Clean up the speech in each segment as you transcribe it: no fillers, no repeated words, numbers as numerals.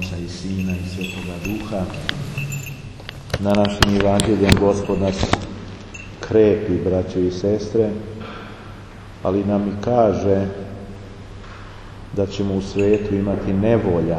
Oca i Sina i Svetoga Duha. Današnjim evanđeljem Gospod nas krepi, braćo i sestre, ali nam i kaže da ćemo u svijetu imati nevolja,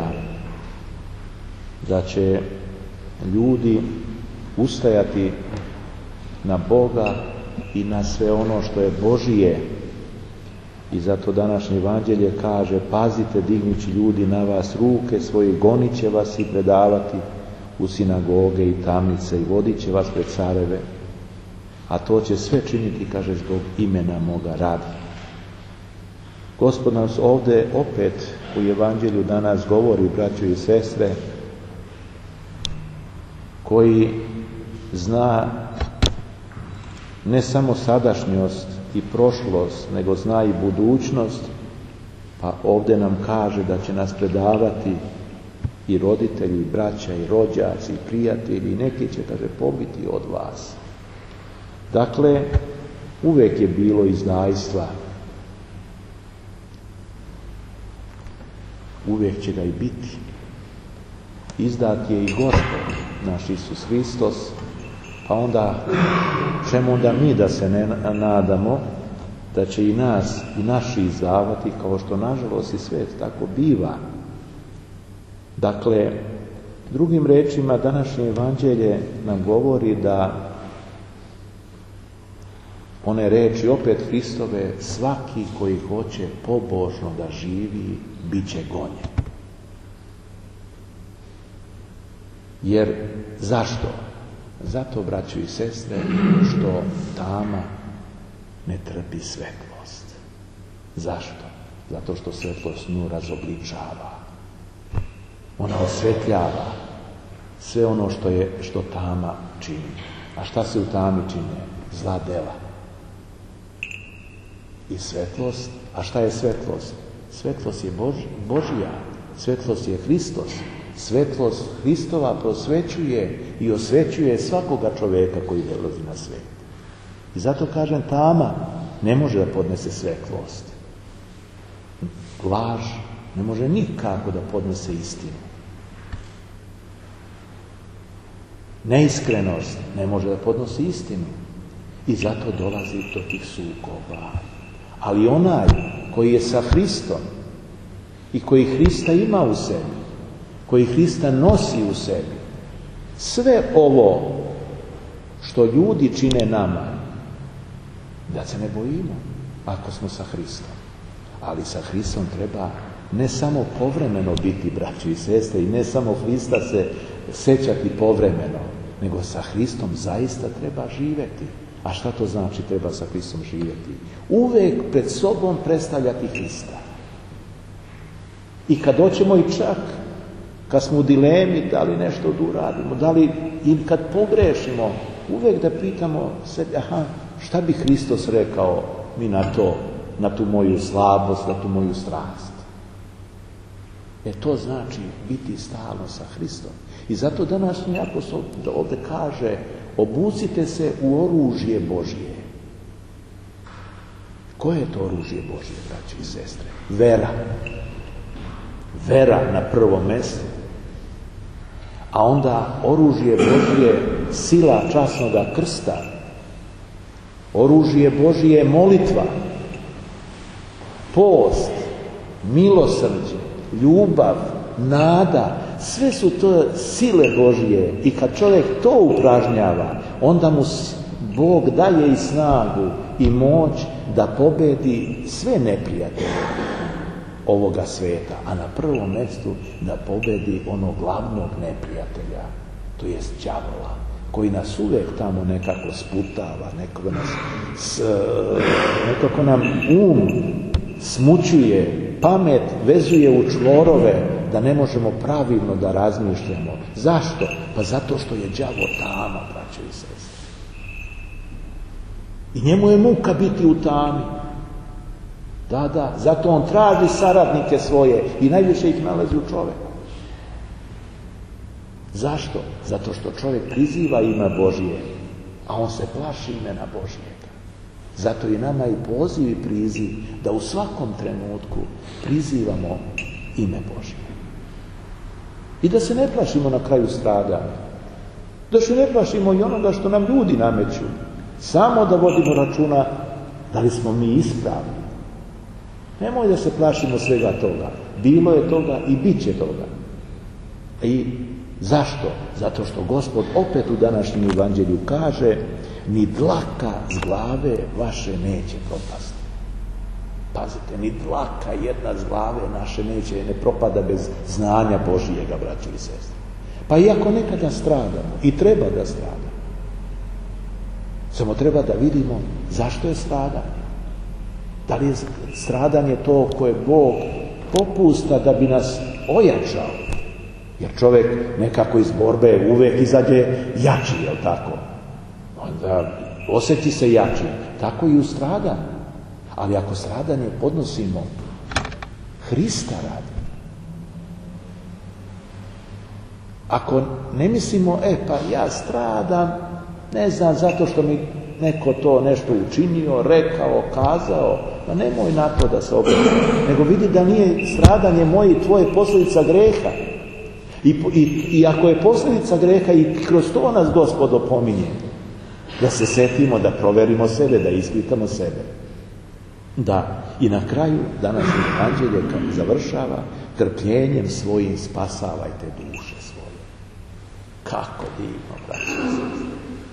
da će ljudi ustajati na Boga i na sve ono što je Božije. I zato današnje evanđelje kaže: pazite, dignući ljudi na vas ruke svoje, gonit će vas i predavati u sinagoge i tamnice i vodit će vas pred careve, a to će sve činiti, kaže, zbog imena moga radi. Gospod nas ovdje opet u evanđelju danas govori, braćo i sestre, koji zna ne samo sadašnjost i prošlost, nego zna i budućnost, pa ovdje nam kaže da će nas predavati i roditelji, i braća, i rođaci, i prijatelji, i neki će, kaže, pobiti od vas. Dakle, uvijek je bilo izdajstva. Uvijek će ga i biti. Izdat je i Gospod, naš Isus Hristos, pa onda, čemu onda mi da se ne nadamo da će i nas, i naši izdavati, kao što nažalost i svijet tako biva. Dakle, drugim rečima, današnje evanđelje nam govori da one reči opet Hristove: svaki koji hoće pobožno da živi, bit će gonjen. Jer zašto? Zato, braćo i sestre, što tama ne trpi svetlost. Zašto? Zato što svetlost nju razobličava. Ona osvetljava sve ono što tama čini. A šta se u tami čine? Zla dela. I svetlost. A šta je svetlost? Svetlost je Božja. Svetlost je Hristos. Svetlost Hristova prosvećuje i osvećuje svakoga čovjeka koji dolazi na svijet. I zato kažem, tama ne može da podnese svetlost. Laž ne može nikako da podnese istinu. Neiskrenost ne može da podnosi istinu. I zato dolazi do tih sukoba. Ali onaj koji je sa Hristom i koji Hrista ima u sebi, koji Hrista nosi u sebi, sve ovo što ljudi čine nama, da se ne bojimo ako smo sa Hristom. Ali sa Hristom treba ne samo povremeno biti, braći i sestre, i ne samo Hrista se sećati povremeno, nego sa Hristom zaista treba živjeti. A šta to znači treba sa Hristom živjeti? Uvijek pred sobom predstavljati Hrista. I kad hoćemo i čak kad smo u dilemi da li nešto da uradimo, da li, ili kad pogrešimo, uvijek da pitamo sebi: šta bi Hristos rekao mi na to, na tu moju slabost, na tu moju strast? To znači biti stalno sa Hristom. I zato današnji apostol ovdje kaže: obucite se u oružje Božje. Koje je to oružje Božje, braći i sestre? Vera. Vera na prvom mjestu. A onda oružje Božje, sila časnoga krsta. Oružje Božje je molitva, post, milosrđe, ljubav, nada. Sve su to sile Božje i kad čovjek to upražnjava, onda mu Bog daje i snagu i moć da pobedi sve neprijatelje ovoga svijeta, a na prvom mjestu da pobedi onog glavnog neprijatelja, to jest đavola, koji nas uvijek tamo nekako sputava, nekako nam smućuje, pamet vezuje u čvorove da ne možemo pravilno da razmišljamo. Zašto? Pa zato što je đavo tama, braćo i sestre. I njemu je muka biti u tami. Da, zato on traži saradnike svoje i najviše ih nalazi u čovjeku. Zašto? Zato što čovjek priziva ime Božje, a on se plaši imena Božjega. Zato i nama i poziv i priziv da u svakom trenutku prizivamo ime Božje. I da se ne plašimo na kraju stradanja. Da se ne plašimo i onoga što nam ljudi nameću. Samo da vodimo računa da li smo mi ispravni. Nemoj da se plašimo svega toga. Bilo je toga i bit će toga. I zašto? Zato što Gospod opet u današnjem evanđelju kaže: ni dlaka s glave vaše neće propasti. Pazite, ni dlaka jedna s glave naše ne propada bez znanja Božijega, braćo i sestre. Pa iako nekada stradamo, i treba da stradamo, samo treba da vidimo zašto je stradanje. Da li je stradanje to koje Bog popusta da bi nas ojačao? Jer čovjek nekako iz borbe uvijek izađe jači, jel tako? Onda osjeti se jači. Tako i u stradanju. Ali ako stradanje podnosimo Hrista radi, ako ne mislimo, pa ja stradam, ne znam, zato što mi neko to nešto učinio, rekao, kazao, pa nemoj na to da se obrati, nego vidi da nije stradanje moje i tvoje posljedica greha. I ako je posljedica greha, i kroz to nas Gospod opominje, da se setimo, da proverimo sebe, da ispitamo sebe. Da, i na kraju današnje evanđelje završava: trpljenjem svojim spasavajte duše svoje. Kako divno, braćo i sestre.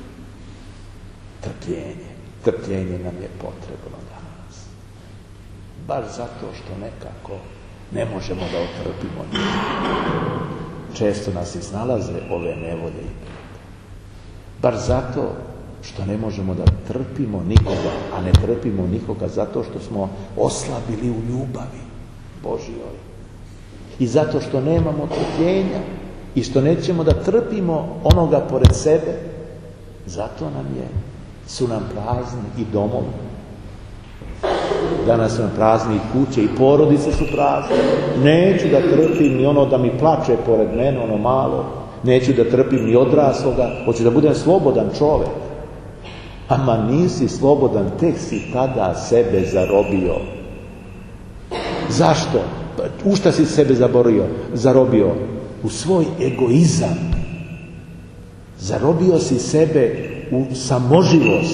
Trpljenje nam je potrebno danas. Baš zato što nekako ne možemo da otrpimo ništa. Često nas iznalaze ove nevolje i bede. Baš zato što ne možemo da trpimo nikoga, a ne trpimo nikoga zato što smo oslabili u ljubavi Božjoj. I zato što nemamo trpljenja i što nećemo da trpimo onoga pored sebe, zato su nam prazni i domovi. Danas su nam prazni i kuće i porodice su prazne. Neću da trpim ni ono da mi plače pored mene, ono malo. Neću da trpim ni odrasloga. Hoću da budem slobodan čovjek. Ama nisi slobodan, tek si tada sebe zarobio. Zašto? U šta si sebe zarobio? U svoj egoizam. Zarobio si sebe u samoživost.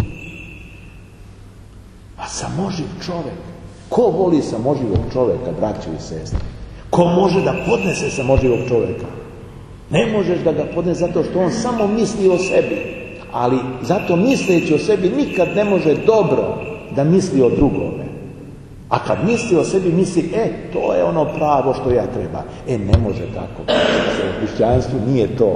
A samoživ čovjek, ko voli samoživog čovjeka, braćo i sestre? Ko može da podnese samoživog čovjeka? Ne možeš da ga podnese zato što on samo misli o sebi. Ali zato misleći o sebi nikad ne može dobro da misli o drugome. A kad misli o sebi, misli, to je ono pravo što ja treba. Ne može tako. U hrišćanstvu nije to.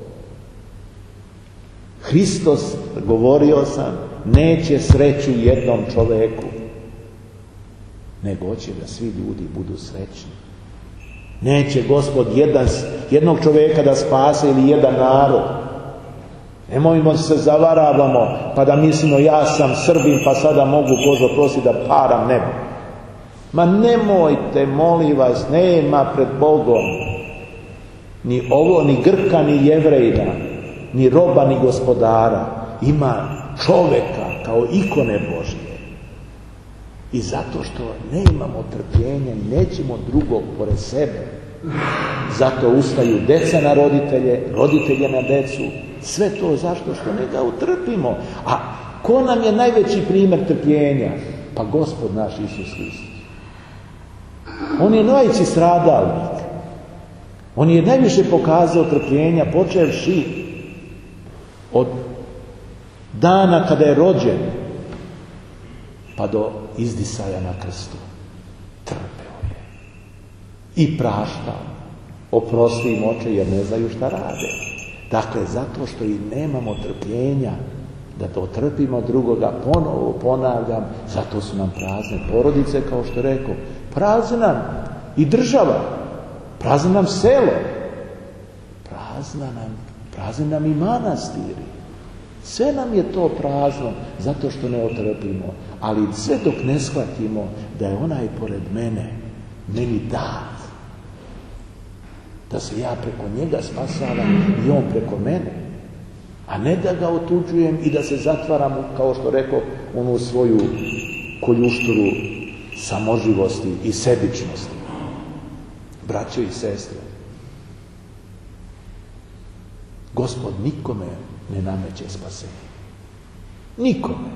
Hristos, govorio sam, neće sreću jednom čoveku, nego hoće da svi ljudi budu srećni. Neće Gospod jednog čoveka da spase ili jedan narod. Nemojmo se zavaravamo pa da mislimo ja sam Srbin pa sada mogu Bože prosi da param nebo. Ma nemojte, molim vas, nema pred Bogom ni ovo, ni Grka, ni Jevrejina, ni roba, ni gospodara. Ima čoveka kao ikone Božje. I zato što ne imamo trpljenja i nećemo drugog pored sebe, zato ustaju deca na roditelje, roditelje na decu. Sve to zašto? Što ne ga utrpimo. A ko nam je najveći primjer trpljenja? Pa Gospod naš Isus Hristos. On je najveći stradalnik. On je najviše pokazao trpljenja, počevši od dana kada je rođen pa do izdisaja na krstu. Trpeo je. I praštao. Oprosti im, Oče, jer ne znaju šta rade. Dakle, zato što i nemamo trpljenja da to trpimo drugoga, ponovo ponavljam, zato su nam prazne porodice, kao što rekao, prazna nam i država, prazna nam selo, prazni nam i manastiri. Sve nam je to prazno zato što ne otrpimo, ali sve dok ne shvatimo da je onaj pored meni dat, da se ja preko njega spasavam i on preko mene, a ne da ga otuđujem i da se zatvaram, kao što rekao, onu svoju koljušturu samoživosti i sebičnosti. Braćo i sestre, Gospod nikome ne nameće spasenje. Nikome.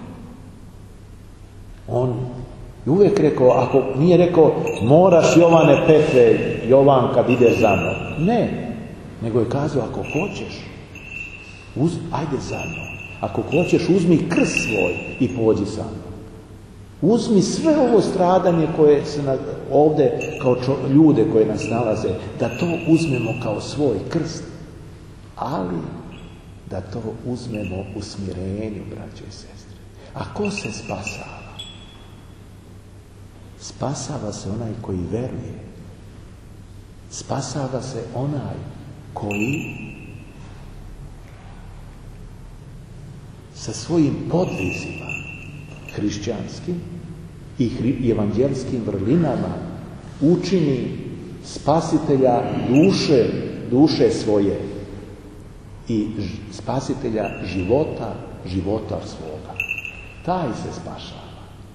On je uvijek rekao, ako nije rekao moraš Jovane, Petre, Jovan kad ideš za mnom. Ne. Nego je kazao, ako hoćeš, ajde za mnom. Ako hoćeš, uzmi krst svoj i pođi sa mnom. Uzmi sve ovo stradanje koje se ovdje kao ljude koje nas nalaze, da to uzmemo kao svoj krst, ali da to uzmemo u smirenju, braćo i sestre. A ko se spasava? Spasava se onaj koji veruje. Spasava se onaj koji sa svojim podvizima hrišćanskim i evanđelskim vrlinama učini spasitelja duše svoje i spasitelja života svoga. Taj se spašava.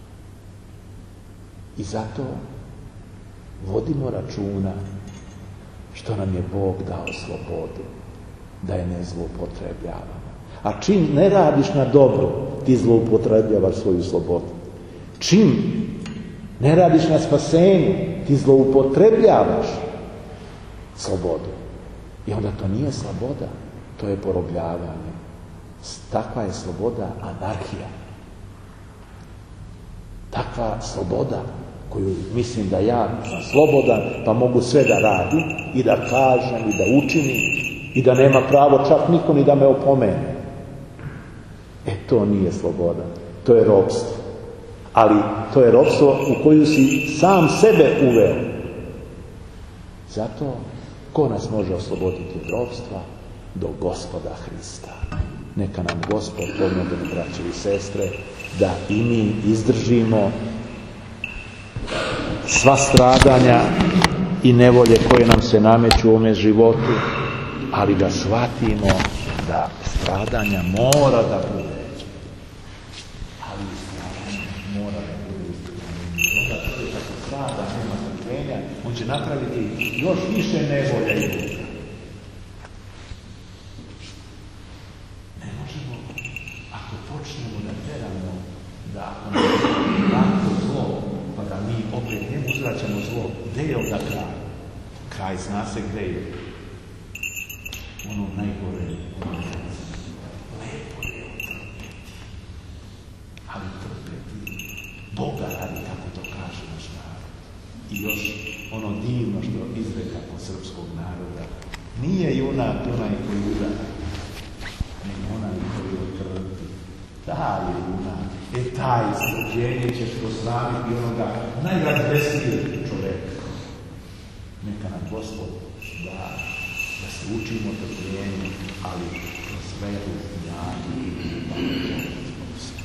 I zato vodimo računa što nam je Bog dao slobodu, da je ne zloupotrebljavamo. A čim ne radiš na dobro, ti zloupotrebljavaš svoju slobodu. Čim ne radiš na spasenju, ti zloupotrebljavaš slobodu. I onda to nije sloboda, to je porobljavanje. Takva je sloboda anarhija. Takva sloboda koju mislim da ja sam slobodan, pa mogu sve da radim i da kažem i da učinim i da nema pravo čak niko ni da me opomene. To nije sloboda, to je ropstvo. Ali to je ropstvo u koju si sam sebe uveo. Zato, ko nas može osloboditi od ropstva? Do Gospoda Hrista. Neka nam Gospod pomogne, braće i sestre, da i mi izdržimo sva stradanja i nevolje koje nam se nameću u ovome životu, ali da shvatimo da stradanja mora da bude. Ali stradanja mora da bude. Onda čovjek ako strada, nema strpljenja, on će napraviti još više nevolja i muka. Ne možemo, ako počnemo da teramo, da ako nam je zlo, pa da mi opet njemu uzvraćamo zlo, gde je onda kraj? Kraj zna se gde je. Ono najgore, lepo je trpeti. Ali trpeti Boga radi, kako to kaže naš narod. I još ono divno što izreka po srpskog naroda. Nije junak onaj koji udara, nego onaj koji otrpi. Taj je junak. Taj srđenje ćeš proslaviti onoga najradosnijeg čoveka. Neka nam Gospod da se učimo trpljenju, ali kroz veru, znanje i ljubav.